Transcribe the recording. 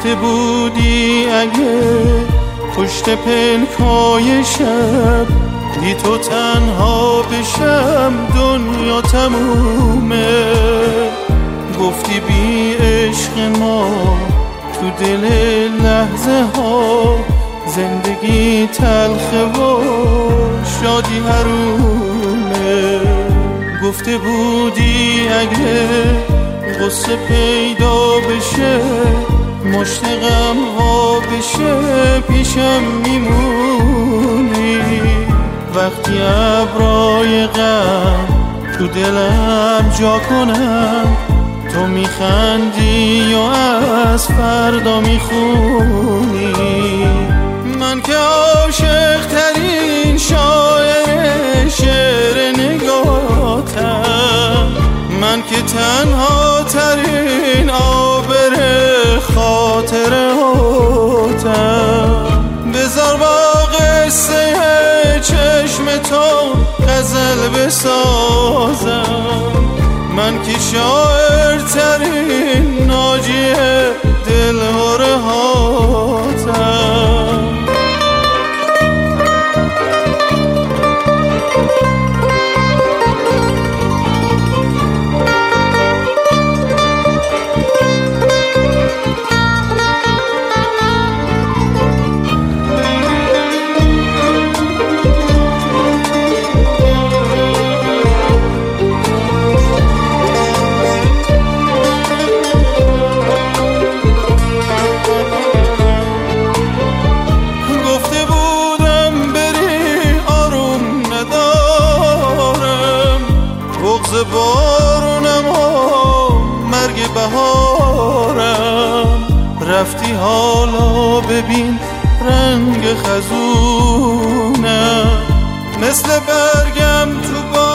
گفته بودی اگه پشت پلکای شب بی تو تنها بشم دنیا تمومه. گفتی بی عشق ما تو دل لحظه ها زندگی تلخه و شادی حرومه. گفته بودی اگه غصه پیدا بشه مشت غم ها بشه پیشم میمونی. وقتی ابرای غم تو دلم جا کنم تو میخندی و از فردا میخونی. من که عاشق ترین شاعر شعر نگاتم، من که تنها ترین آبر خاطره هاتم. بذار با قصه چشم تو غزل بسازم، من که شاعر ترین ناجی دلهره هاتم. بارونم ها مرگ بهارم، رفتی حالا ببین رنگ خزونم، مثل برگم تو